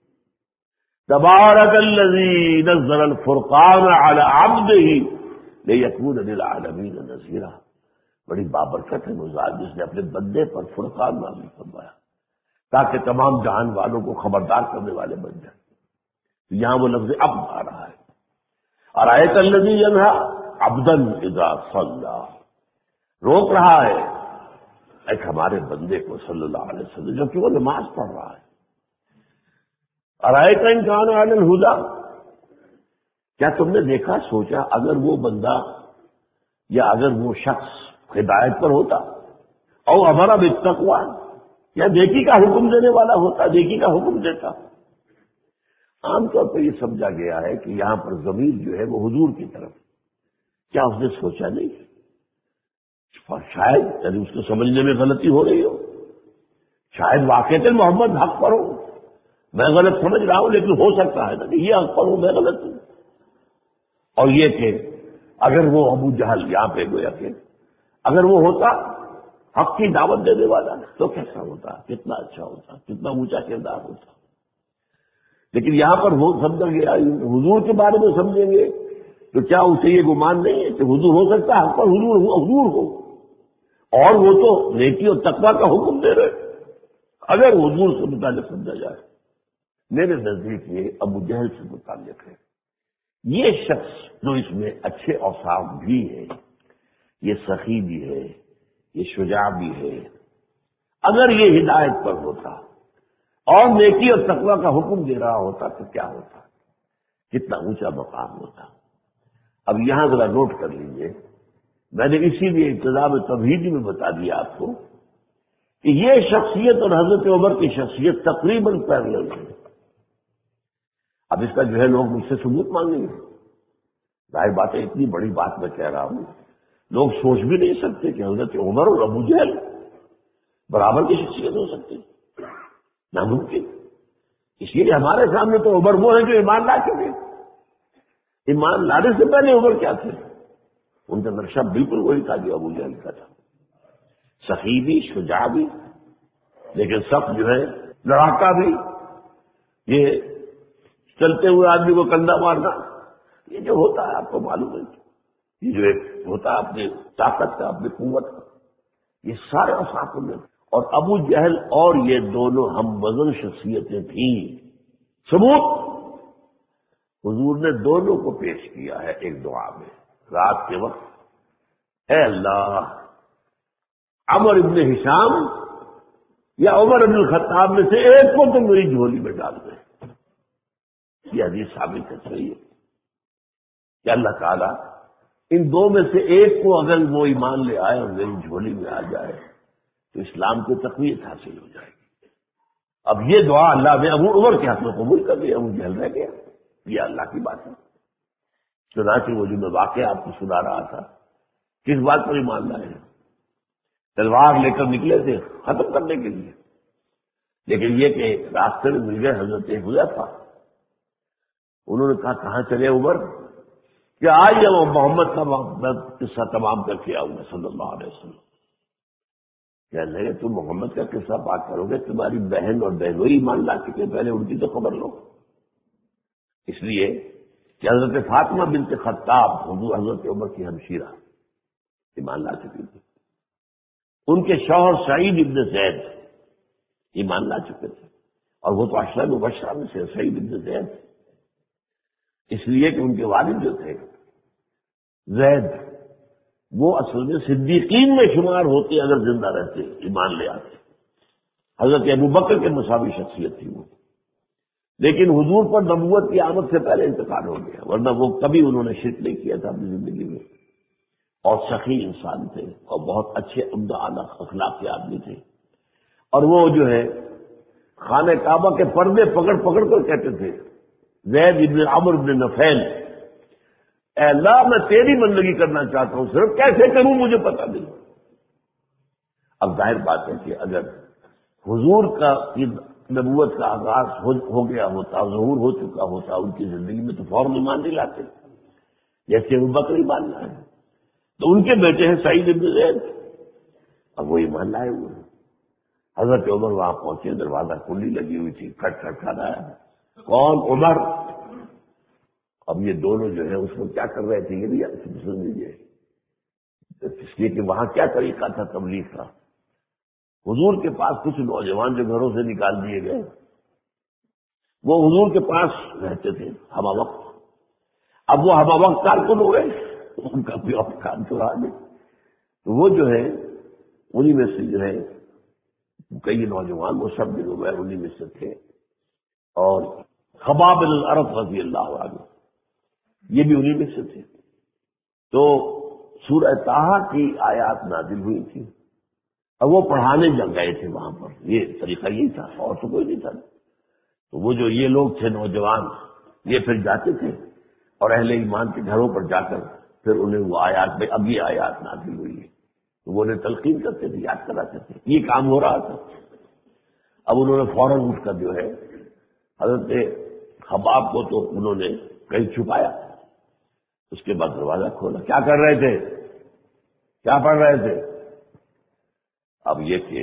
تبارک الذی نزل الفرقان علی عبدہ لیکون للعالمین نذیرا، بڑی بابرکت ہے وہ ذات جس نے اپنے بندے پر فرقان نازل فرمایا تاکہ تمام جہان والوں کو خبردار کرنے والے بن جائیں۔ یہاں وہ لفظ عبد آ رہا ہے۔ ارایت الذی ینہا عبدا اذا صلی، روک رہا ہے ایک ہمارے بندے کو صلی اللہ علیہ وسلم جبکہ وہ نماز پڑھ رہا ہے۔ ارایت ان کان علی الہدی، کیا تم نے دیکھا سوچا اگر وہ بندہ یا اگر وہ شخص ہدایت پر ہوتا، او امر بالتقوی، یا نیکی کا حکم دینے والا ہوتا، نیکی کا حکم دیتا۔ عام طور پر یہ سمجھا گیا ہے کہ یہاں پر ضمیر جو ہے وہ حضور کی طرف، کیا اس نے سوچا نہیں؟ شاید یعنی اس کو سمجھنے میں غلطی ہو رہی ہو، شاید واقعات محمد حق پر ہو، میں غلط سمجھ رہا ہوں، لیکن ہو سکتا ہے نا کہ یہ حق پر ہوں میں غلط ہوں۔ اور یہ کہ اگر وہ ابو جہل یہاں پہ گویا کہ اگر وہ ہوتا حق کی دعوت دینے والا تو کیسا ہوتا، کتنا اچھا ہوتا، کتنا اونچا کردار ہوتا۔ لیکن یہاں پر وہ سمجھا گیا حضور کے بارے میں سمجھیں گے تو کیا اسے یہ گمان نہیں ہے کہ حضور ہو سکتا ہے حق پر حضور ہو، اور وہ تو نیکی اور تقویٰ کا حکم دے رہے۔ اگر حضور سے متعلق سمجھا جائے، میرے نزدیک یہ ابو جہل سے متعلق ہے۔ یہ شخص جو اس میں اچھے اوصاف بھی ہے، یہ سخی بھی ہے، یہ شجاع بھی ہے، اگر یہ ہدایت پر ہوتا اور نیکی اور تقویٰ کا حکم دے رہا ہوتا تو کیا ہوتا، کتنا اونچا مقام ہوتا۔ اب یہاں ذرا نوٹ کر لیجئے، میں نے اسی لیے ابتدا میں تمہیدی میں بتا دیا آپ کو کہ یہ شخصیت اور حضرت عمر کی شخصیت تقریباً پیرلل ہے۔ اب اس کا جو ہے لوگ مجھ سے ثبوت مانگیں گے، ظاہر بات ہے اتنی بڑی بات میں کہہ رہا ہوں، لوگ سوچ بھی نہیں سکتے کہ حضرت عمر اور ابو جہل برابر کی شخصیت ہو سکتی، ناممکن۔ اس لیے ہمارے سامنے تو عمر وہ ہیں جو ایمان لا چکے، ایمان لانے سے پہلے عمر کیا تھے؟ ان کا نقشہ بالکل وہی تھا جو ابو جہل کا تھا، سخی بھی، شجاع بھی، لیکن سخت جو ہے لڑاکا بھی، یہ چلتے ہوئے آدمی کو کندھا مارنا، یہ جو ہوتا ہے آپ کو معلوم ہے، یہ جو ایک ہوتا ہے اپنی طاقت کا، اپنی قوت کا، یہ سارے اوصاف میں۔ اور ابو جہل اور یہ دونوں ہم وزن شخصیتیں تھیں۔ ثبوت حضور نے دونوں کو پیش کیا ہے ایک دعا میں رات کے وقت، اے اللہ عمر ابن ہشام یا عمر ابن الخطاب میں سے ایک کو تو میری جھولی میں ڈال دے۔ یہ حدیث ثابت ہے کہ اللہ تعالیٰ ان دو میں سے ایک کو اگر وہ ایمان لے آئے اور میری جھولی میں آ جائے تو اسلام کو تقویت حاصل ہو جائے گی۔ اب یہ دعا اللہ نے ابو عمر کے ہاتھ میں قبول کر لیا، ابو جہل رہ گیا، یہ اللہ کی بات ہے۔ چنانچہ وہ جو میں واقعہ آپ کو سنا رہا تھا، کس بات پر ایمان لائے ہیں؟ تلوار لے کر نکلے تھے ختم کرنے کے لیے، لیکن یہ کہ راستے میں مل گئے حضرت حذیفہ، انہوں نے کہا کہاں چلے عمر؟ کہ آج وہ محمد کا میں قصہ تمام کر کے آؤں گا صلی اللہ علیہ وسلم۔ کہنے لگے تم محمد کا قصہ بات کرو گے، تمہاری بہن اور بہنوئی ایمان لا چکے، پہلے ان کی تو خبر لو۔ اس لیے کہ حضرت فاطمہ بنت خطاب حضرت عمر کی ہمشیرہ ایمان لا چکی تھی، ان کے شوہر سعید ابن زید ایمان لا چکے تھے، اور وہ تو عشرہ مبشرہ میں سے سعید ابن زید، اس لیے کہ ان کے والد جو تھے زید وہ اصل میں صدیقین میں شمار ہوتے اگر زندہ رہتے ایمان لے آتے، حضرت ابو بکر کے مساوی شخصیت تھی وہ، لیکن حضور پر نبوت کی آمد سے پہلے انتقال ہو گیا، ورنہ وہ کبھی انہوں نے شرک نہیں کیا تھا اپنی زندگی میں، اور سخی انسان تھے اور بہت اچھے عمدہ اعلیٰ اخلاق کے آدمی تھے. اور وہ جو ہے خانہ کعبہ کے پردے پکڑ پکڑ کر کہتے تھے زید بن عمرو بن نفیل، اے اللہ میں تیری بندگی کرنا چاہتا ہوں، صرف کیسے کروں مجھے پتہ نہیں. اب ظاہر بات ہے کہ اگر حضور کا نبوت کا آغاز ہو گیا ہوتا، ظہور ہو چکا ہوتا ان کی زندگی میں، تو فوراً ایمان نہیں لاتے، جیسے وہ بکری ماننا ہے. تو ان کے بیٹے ہیں سعید بن زید، اب وہ ایمان لائے ہوئے ہیں. حضرت عمر وہاں پہنچے، دروازہ کھلی لگی ہوئی تھی، کھٹ کھٹ کھا رہا ہے. کون؟ عمر. اب یہ دونوں جو ہے اس کو کیا کر رہے تھے یہ بھی آپ سن لیجیے، اس لیے کہ وہاں کیا طریقہ تھا تبلیغ کا. حضور کے پاس کچھ نوجوان جو گھروں سے نکال دیے گئے، وہ حضور کے پاس رہتے تھے ہمہ وقت. اب وہ ہمہ وقت کارکن ہو گئے، ان کا کوئی اور کام تو رہا نہیں. تو وہ جو ہے انہی میں سے جو ہے کئی نوجوان، وہ سب جو ہے انہی میں سے تھے. اور خباب بن الارت رضی اللہ عنہ یہ بھی انہی میں سے تھے. تو سورہ طٰہٰ کی آیات نازل ہوئی تھی، اب وہ پڑھانے جا گئے تھے وہاں پر. یہ طریقہ یہی تھا، اور تو کوئی نہیں تھا. تو وہ جو یہ لوگ تھے نوجوان، یہ پھر جاتے تھے اور اہل ایمان کے گھروں پر جا کر پھر انہیں وہ آیات میں اب یہ آیات نازل ہوئی ہے تو وہ انہیں تلقین کرتے تھے، یاد کراتے تھے. یہ کام ہو رہا تھا. اب انہوں نے فوراً اٹھ کر جو ہے حضرت خباب کو تو انہوں نے کہیں چھپایا، اس کے بعد دروازہ کھولا. کیا کر رہے تھے؟ کیا پڑھ رہے تھے؟ اب یہ کہ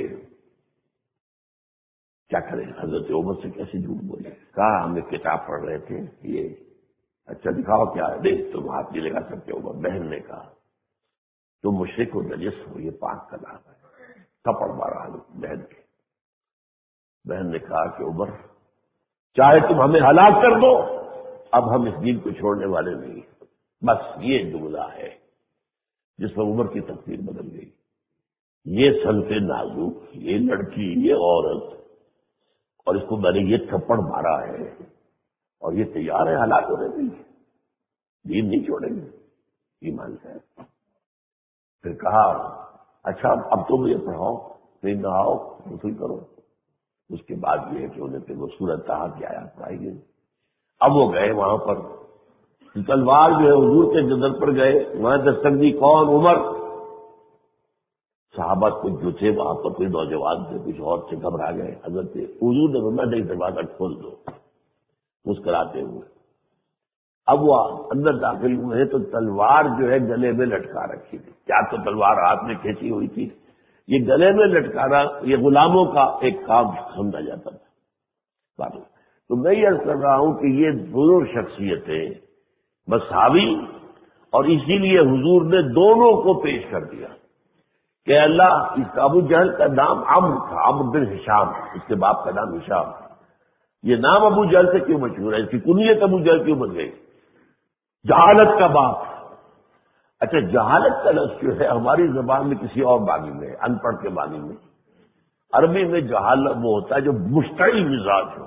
کیا کریں، حضرت عمر سے کیسے جھوٹ بولے. کہا ہم نے کتاب پڑھ رہے تھے. یہ اچھا دکھاؤ کیا ہے. دیکھ تم ہاتھ نہیں لگا سکتے عمر. بہن نے کہا تم مشرک ہو، نجس ہو، یہ پاک کلام ہے. تھپڑ مارا بہن کے. بہن نے کہا کہ عمر چاہے تم ہمیں ہلاک کر دو، اب ہم اس دین کو چھوڑنے والے نہیں. بس یہ جملہ ہے جس پر عمر کی تقدیر بدل گئی. یہ سنت نازک، یہ لڑکی، یہ عورت، اور اس کو میں نے یہ تھپڑ مارا ہے اور یہ تیار ہے ہلاک ہونے کے لیے، دین نہیں چھوڑیں گے. ایمان ہے. پھر کہا اچھا اب تو مجھے پڑھاؤ، نہیں نہاؤ، غسل کرو. اس کے بعد یہ ہے کہ انہیں پھر وہ سورۃ طٰہٰ کی آیات پڑھائی گئی. اب وہ گئے وہاں پر، تلوار جو ہے حضور کے جدر پر گئے، وہاں دستک دی. کون؟ عمر. صحابہ کچھ جو تھے وہاں پر کوئی نوجوان تھے، کچھ اور سے گھبرا گئے. حضرت حضور نے فرمایا نہیں، دروازہ کھول دو، مسکراتے ہوئے. اب وہ اندر داخل ہوئے تو تلوار جو ہے گلے میں لٹکا رکھی تھی. کیا تو تلوار ہاتھ میں کھینچی ہوئی تھی، یہ گلے میں لٹکانا یہ غلاموں کا ایک کام سمجھا جاتا تھا. تو میں یہ عرض کر رہا ہوں کہ یہ دونوں شخصیتیں بس حاوی، اور اسی لیے حضور نے دونوں کو پیش کر دیا کہ اللہ. اس کا ابو جہل کا نام عمرو تھا، عمرو بن ہشام، اس کے باپ کا نام ہشام. یہ نام ابو جہل سے کیوں مشہور ہے؟ اس کی کنیت ابو جہل کیوں بن گئی؟ جہالت کا باپ. اچھا جہالت کا لفظ جو ہے ہماری زبان میں کسی اور معنی میں، ان پڑھ کے معنی میں. عربی میں جہالت وہ ہوتا ہے جو مشتعل مزاج ہو.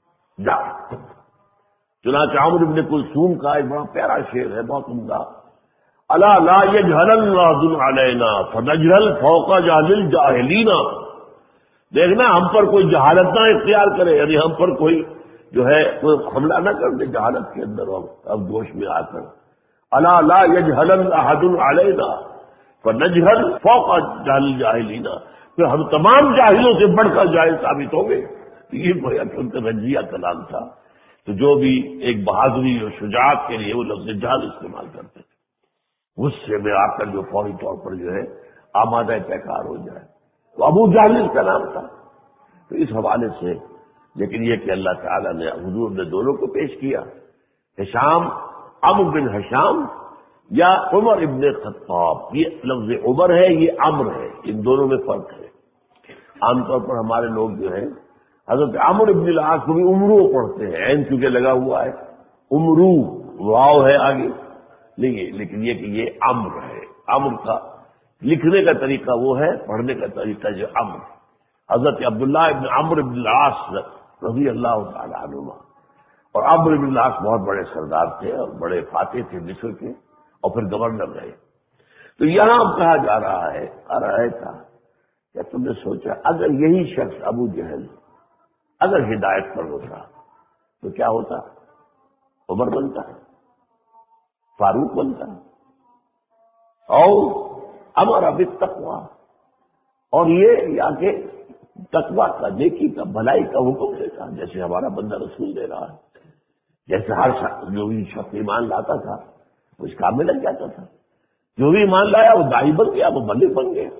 چنانچہ عمرو بن کلثوم کا ایک بڑا پیارا شعر ہے، بہت عمدہ. الا لا یجہل اللہ علینا فنجہل فوق جہل الجاہلین. دیکھنا ہم پر کوئی جہالت نہ اختیار کرے، یعنی ہم پر کوئی جو ہے کوئی حملہ نہ کر دے جہالت کے اندر اب جوش میں آ کر. الا لا یجہل احد علینا فنجہل فوق جہل الجاہلین. پھر ہم تمام جاہلوں سے بڑھ کر جاہل ثابت ہوں گے. یہ گویا کہ ان کا رجزیہ کلام تھا. تو جو بھی ایک بہادری اور شجاعت کے لیے وہ لفظ جہل استعمال کرتے تھے، غصے میں آ کر جو فوری طور پر جو ہے آمادہ پیکار ہو جائے. تو ابو جہل اس کا نام تھا. تو اس حوالے سے لیکن یہ کہ اللہ تعالیٰ نے حضور نے دونوں کو پیش کیا. ہشام، عمرو بن ہشام یا عمر ابن خطاب. یہ لفظ عمر ہے، یہ عمرو ہے، ان دونوں میں فرق ہے. عام طور پر ہمارے لوگ جو ہیں حضرت عمرو ابن العاص کو بھی عمرو پڑھتے ہیں، عین چونکہ لگا ہوا ہے، عمرو واو ہے آگے نہیں ہے، لیکن یہ کہ یہ عمرو ہے. عمرو کا لکھنے کا طریقہ وہ ہے، پڑھنے کا طریقہ جو عمرو. حضرت عبداللہ ابن عمرو ابن العاص رضی اللہ تعالی عنہما. اور عمرو ابن العاص بہت بڑے سردار تھے اور بڑے فاتح تھے مصر کے، اور پھر گورنر رہے. تو یہاں کہا جا رہا ہے تھا کہ تم نے سوچا اگر یہی شخص ابو جہل اگر ہدایت پر ہوتا تو کیا ہوتا؟ عمر بنتا، فاروق بنتا، اور امر بالتقوی، اور یہ یا کہ تقوی کا، نیکی کا، بھلائی کا حکم دیتا، جیسے ہمارا بندہ رسول دے رہا ہے، جیسے ہر جو بھی شخص ایمان لاتا تھا وہ اس کام میں لگ جاتا تھا، جو بھی ایمان لایا وہ داعی بن گیا، وہ بلغ بن گیا۔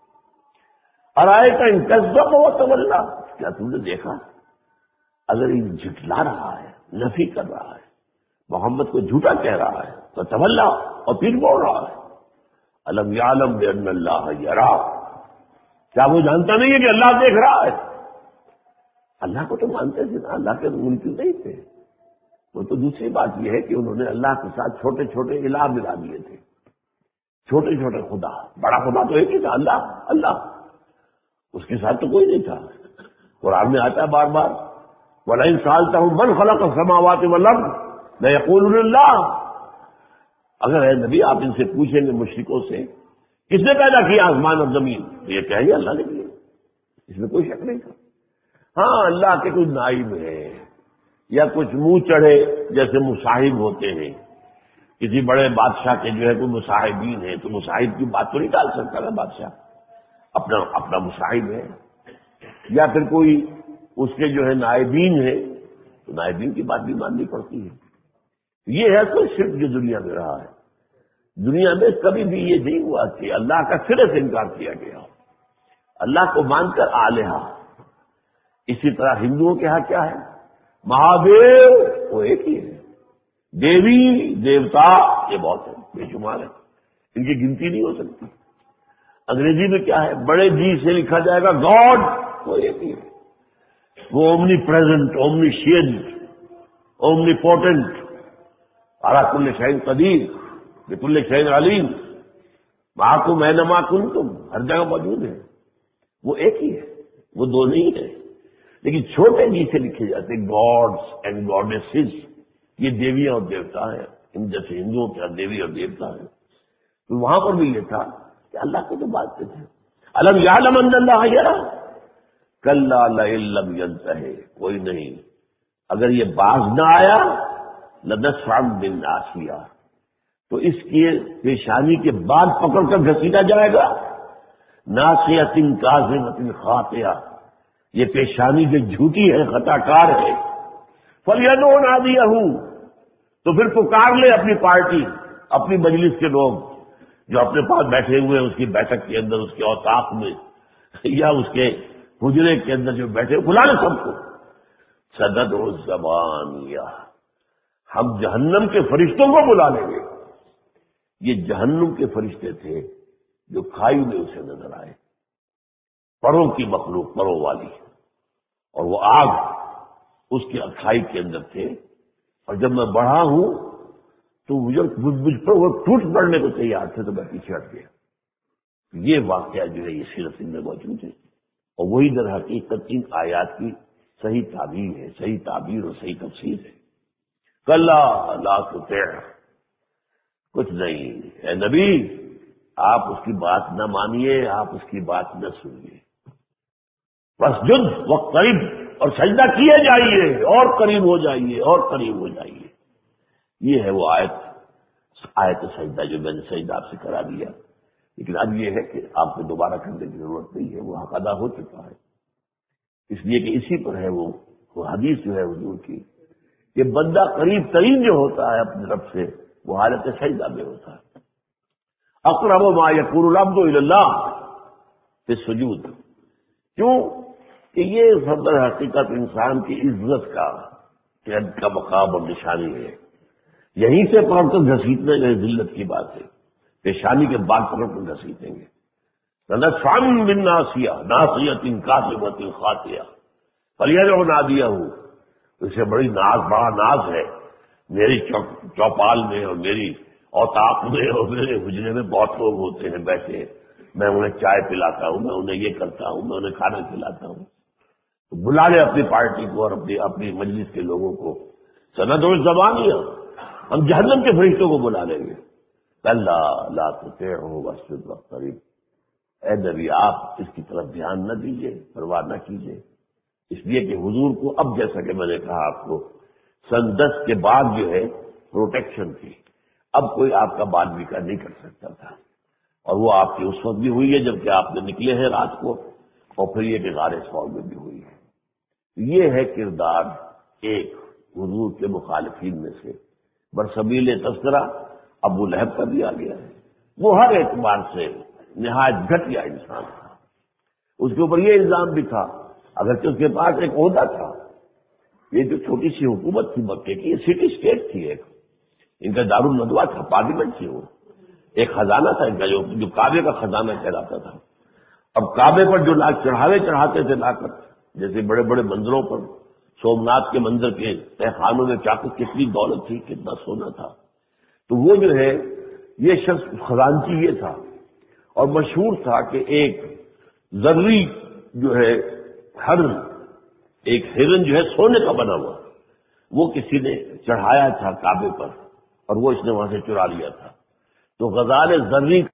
اور آئے کا انکذب و تولا، کیا تم نے دیکھا اگر یہ جھٹلا رہا ہے، نفی کر رہا ہے، محمد کو جھوٹا کہہ رہا ہے، تو تولا اور پھر بول رہا ہے الم یعلم بان اللہ یرا، کیا وہ جانتا نہیں ہے کہ اللہ دیکھ رہا ہے؟ اللہ کو تو مانتے تھے نا، اللہ کے منکر نہیں تھے وہ۔ تو دوسری بات یہ ہے کہ انہوں نے اللہ کے ساتھ چھوٹے چھوٹے الہ ملا دیے تھے، چھوٹے چھوٹے خدا، بڑا خدا تو ایک ہی تھا، اللہ، اس کے ساتھ تو کوئی نہیں تھا۔ قرآن میں آتا ہے بار بار وَلَئِن سَأَلْتَهُم مَّنْ خَلَقَ السَّمَاوَاتِ وَالْأَرْضَ لَيَقُولُنَّ اللَّهُ، اگر اے نبی آپ ان سے پوچھیں گے مشرکوں سے کس نے پیدا کیا آسمان اور زمین، تو یہ کہیں گے اللہ نے کیا، اس میں کوئی شک نہیں تھا۔ ہاں اللہ کے کوئی نائب ہے یا کچھ منہ چڑھے جیسے مصاحب ہوتے ہیں، کسی بڑے بادشاہ کے جو ہے کوئی مصاحبین ہیں، تو مصاحب کی بات تو نہیں ڈال سکتا نا بادشاہ، اپنا مصاحب ہے، یا پھر کوئی اس کے جو ہے نائبین ہے تو نائبین کی بات بھی ماننی پڑتی ہے۔ یہ ہے تو شرک جو دنیا میں رہا ہے۔ دنیا میں کبھی بھی یہ نہیں ہوا کہ اللہ کا سرے سے انکار کیا گیا، اللہ کو مان کر آلیہ۔ اسی طرح ہندوؤں کے ہاں کیا ہے، مہادیو وہ ایک ہی ہے، دیوی دیوتا یہ بہت ہے، بے شمار ہے، ان کی گنتی نہیں ہو سکتی۔ انگریزی میں کیا ہے، بڑے جی سے لکھا جائے گا گاڈ، وہ ایک ہی ہے، وہ omnipresent, omniscient, omnipotent, علی کل شیء قدیر، بکل شیء علیم، معکم اینما کنتم، ہر جگہ موجود ہے، وہ ایک ہی ہے، وہ دو نہیں ہے۔ لیکن چھوٹے جی سے لکھے جاتے گاڈس اینڈ گاڈیسز، یہ دیویاں اور دیوتا ہیں، ان جیسے ہندوؤں کے دیوی اور دیوتا ہیں۔ تو وہاں پر بھی یہ تھا کہ اللہ کو تو بات تھے، الم یعلم ان اللہ یرا، کلا لئن لم ینتہ، کوئی نہیں، اگر یہ باز نہ آیا لنصفعا بالناصیہ، تو اس کی پیشانی کے بعد پکڑ کر گھسیٹا جائے گا، ناصیۃ کاذبۃ خاطئہ، یہ پیشانی جو جھوٹی ہے، خطا کار ہے، فلیدع نادیہ، تو پھر پکار لے اپنی پارٹی، اپنی مجلس کے لوگ جو اپنے پاس بیٹھے ہوئے ہیں، اس کی بیٹھک کے اندر، اس کے اوطاق میں یا اس کے حجرے کے اندر جو بیٹھے، بلا لے سب کو، سندع الزبانیہ، ہم جہنم کے فرشتوں کو بلا لیں گے۔ یہ جہنم کے فرشتے تھے جو کھائی میں اسے نظر آئے، پروں کی مخلوق، پروں والی، اور وہ آگ اس کے کھائی کے اندر تھے، اور جب میں بڑھا ہوں تو مجھ پر وہ ٹوٹ پڑنے کو تیار تھے، تو میں پیچھے ہٹ گیا۔ یہ واقعہ جو ہے یہ سیرت میں موجود ہے، اور وہی در حقیقت ان آیات کی صحیح تعبیر ہے، صحیح تعبیر اور صحیح تفسیر ہے۔ کلا لا تطع، کچھ نہیں اے نبی، آپ اس کی بات نہ مانیے، آپ اس کی بات نہ سنیے، واسجد واقترب، اور سجدہ کیے جائیے اور قریب ہو جائیے اور قریب ہو جائیے۔ یہ ہے وہ آیت سجدہ جو میں نے سجدہ آپ سے کرا دیا، لیکن اب یہ ہے کہ آپ کو دوبارہ کرنے کی ضرورت نہیں ہے، وہ حق ادا ہو چکا ہے، اس لیے کہ اسی پر ہے وہ حدیث جو ہے حضور کی کہ بندہ قریب ترین جو ہوتا ہے اپنے رب سے وہ حالت سجدہ میں ہوتا ہے۔ اقرب ما یکون العبد الی اللہ فی السجود، کیوں کہ یہ صدر حقیقت انسان کی عزت کا مقام اور نشانی ہے، یہیں سے پکڑ کر گھسیٹنے میں ذلت کی بات ہے، پیشانی کے بعد پکڑ کر گھسیٹیں گے۔ لنصفعا بالناصیہ، ناصیۃ کاذبۃ خاطئہ، فلیدع نادیہ، اسے بڑا ناز ہے، میری چوپال میں اور میری اوطاق میں اور میرے حجرے میں بہت لوگ ہوتے ہیں بیٹھے، میں انہیں چائے پلاتا ہوں، میں انہیں یہ کرتا ہوں، میں انہیں کھانا کھلاتا ہوں، تو بلا لے اپنی پارٹی کو اور اپنی مجلس کے لوگوں کو۔ سندع الزبانیہ، ہم جہنم کے فرشتوں کو بلا لیں گے، اللہ لا تطیعہ واسجد واقترب، اے نبی آپ اس کی طرف دھیان نہ دیجیے، پرواہ نہ کیجیے، اس لیے کہ حضور کو اب جیسا کہ میں نے کہا آپ کو سن 10 کے بعد جو ہے پروٹیکشن تھی، اب کوئی آپ کا بال بیکا نہیں کر سکتا تھا، اور وہ آپ کی اس وقت بھی ہوئی ہے جبکہ آپ نے نکلے ہیں رات کو، اور پھر یہ کہ غار ثور میں بھی ہوئی ہے۔ یہ ہے کردار ایک حضور کے مخالفین میں سے۔ برسبیل تذکرہ ابو لہب کا دیا گیا ہے، وہ ہر اعتبار سے نہایت گھٹیا انسان تھا، اس کے اوپر یہ الزام بھی تھا، اگرچہ اس کے پاس ایک عہدہ تھا، یہ جو چھوٹی سی حکومت تھی مکے کی، یہ سٹی اسٹیٹ تھی، ایک ان کا دارالندوہ تھا، پارلیمنٹ تھی، وہ ایک خزانہ تھا ان کا جو کعبے کا خزانہ کہلاتا تھا۔ اب کعبے پر جو لاکھ چڑھاوے چڑھاتے تھے لا کر، جیسے بڑے بڑے مندروں پر، سومناتھ کے مندر کے تہ خانوں میں کتنی دولت تھی، کتنا سونا تھا، تو وہ جو ہے یہ شخص خزانچی یہ تھا، اور مشہور تھا کہ ایک زرعی جو ہے ہرن، ایک ہرن جو ہے سونے کا بنا ہوا، وہ کسی نے چڑھایا تھا کعبے پر، اور وہ اس نے وہاں سے چرا لیا تھا، تو غزال زرعی